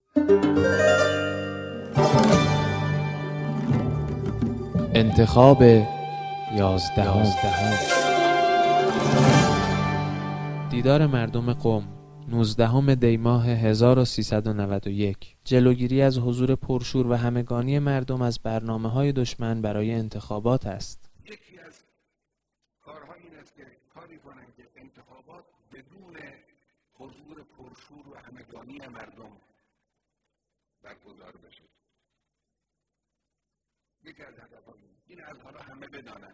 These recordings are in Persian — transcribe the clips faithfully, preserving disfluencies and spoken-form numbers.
انتخاب یازدهم. دیدار مردم قم نوزدهم دی ماه هزار و سیصد و نود و یک. جلوگیری از حضور پرشور و همگانی مردم از برنامه‌های دشمن برای انتخابات است. یکی از کارها این است که کاری کنند که انتخابات بدون حضور پرشور و همگانی مردم برگزار بشه. یکی از هدف‌های این از حالا همه بدانند.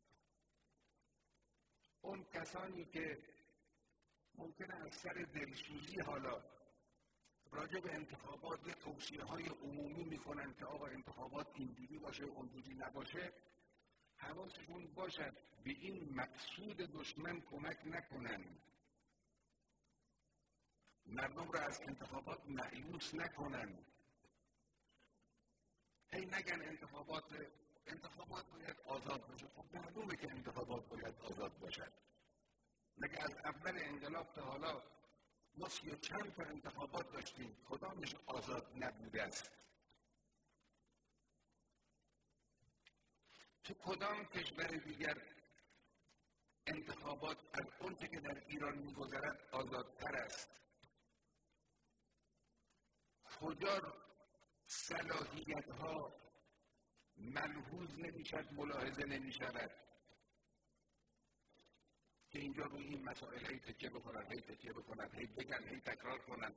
اون کسانی که ممکنه از سر دلسوزی حالا راجع به انتخابات یه توصیه‌های عمومی میکنن که آقا انتخابات اینجوری باشه اونجوری نباشه، حواسشون باشد به این مقصود دشمن کمک نکنن، مردم را از انتخابات مایوس نکنن. هی نگن انتخابات انتخابات باید آزاد باشه. خب معلومه که انتخابات باید آزاد باشد. مگه از اول انقلاب تا حالا ما سی و چند تا انتخابات داشتیم، کدامش آزاد نبوده است؟ تو کدام کشور دیگر انتخابات از اونچه که در ایران می‌گذرد آزادتر است؟ کجا صلاحیت‌ها ملحوظ نمی‌شد، ملاحظه نمی‌شود که اینجا روی این مسائل هی تکیه بکنن، هی تکیه بکنن، هی بگن، هی تکرار کنن.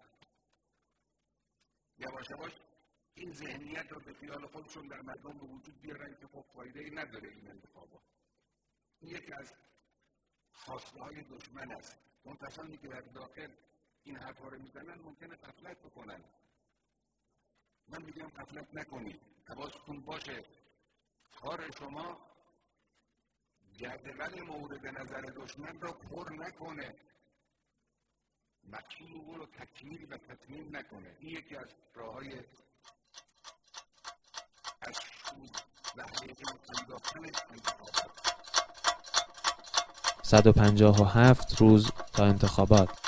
یواش یواش این ذهنیت رو به خیال خودشون در مردم به وجود بیارن که خب فایده‌ای نداره این انتخابات. این یکی از خواسته‌های دشمن است. اون کسانی که در داخل این حرفا رو میزنن ممکنه غفلت بکنن. من میگم غفلت نکنید، حواستون باشه کار شما جدول مورد نظر دشمن را پر نکنه، مقصود او رو تکمیل و تتمیم نکنه. این یکی از راه‌های از سود و هیجان انداختن انتخابات. صد و پنجاه و هفت روز تا انتخابات.